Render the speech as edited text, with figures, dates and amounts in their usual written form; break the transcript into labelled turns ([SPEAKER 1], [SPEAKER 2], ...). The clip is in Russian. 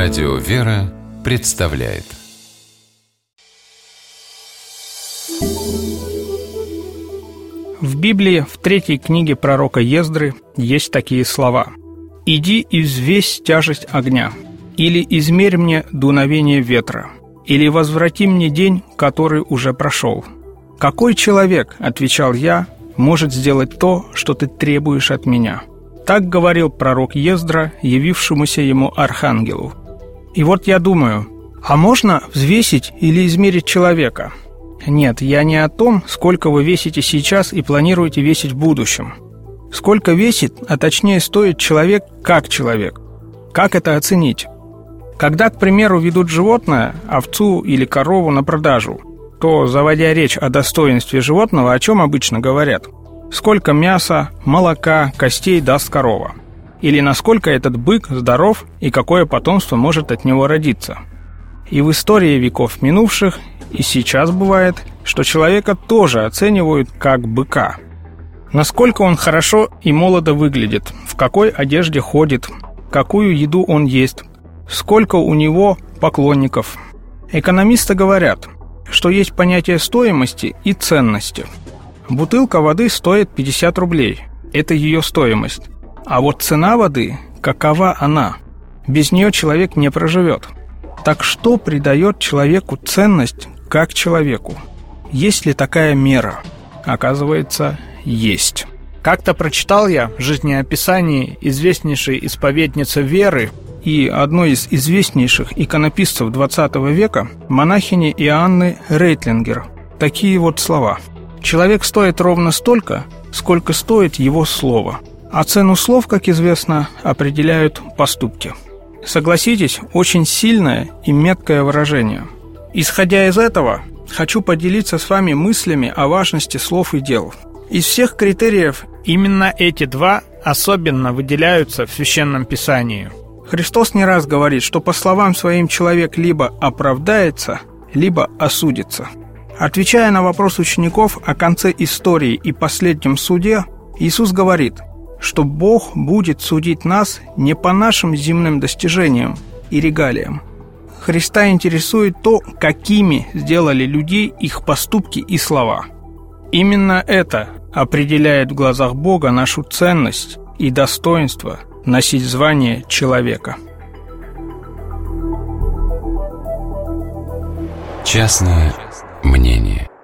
[SPEAKER 1] Радио «Вера» представляет.
[SPEAKER 2] В Библии, в 3 книге пророка Ездры, есть такие слова: «Иди и взвесь тяжесть огня, или измерь мне дуновение ветра, или возврати мне день, который уже прошел». «Какой человек, — отвечал я, — может сделать то, что ты требуешь от меня?» Так говорил пророк Ездра, явившемуся ему архангелу. И вот я думаю, а можно взвесить или измерить человека? Нет, я не о том, сколько вы весите сейчас и планируете весить в будущем. Сколько весит, а точнее стоит человек как человек? Как это оценить? Когда, к примеру, ведут животное, овцу или корову на продажу, то, заводя речь о достоинстве животного, о чем обычно говорят? Сколько мяса, молока, костей даст корова? Или насколько этот бык здоров и какое потомство может от него родиться? И в истории веков минувших, и сейчас бывает, что человека тоже оценивают как быка. Насколько он хорошо и молодо выглядит, в какой одежде ходит, какую еду он ест, сколько у него поклонников. Экономисты говорят, что есть понятие стоимости и ценности. Бутылка воды стоит 50 рублей. Это ее стоимость. А вот цена воды, какова она? Без нее человек не проживет. Так что придает человеку ценность как человеку? Есть ли такая мера? Оказывается, есть. Как-то прочитал я в жизнеописании известнейшей исповедницы веры и одной из известнейших иконописцев XX века, монахини Иоанны Рейтлингер, такие вот слова: «Человек стоит ровно столько, сколько стоит его слово, а цену слов, как известно, определяют поступки». Согласитесь, очень сильное и меткое выражение. Исходя из этого, хочу поделиться с вами мыслями о важности слов и дел. Из всех критериев именно эти два особенно выделяются в Священном Писании. Христос не раз говорит, что по словам своим человек либо оправдается, либо осудится. Отвечая на вопрос учеников о конце истории и последнем суде, Иисус говорит, что Бог будет судить нас не по нашим земным достижениям и регалиям. Христа интересует то, какими сделали людей их поступки и слова. Именно это определяет в глазах Бога нашу ценность и достоинство носить звание человека.
[SPEAKER 1] Частное мнение.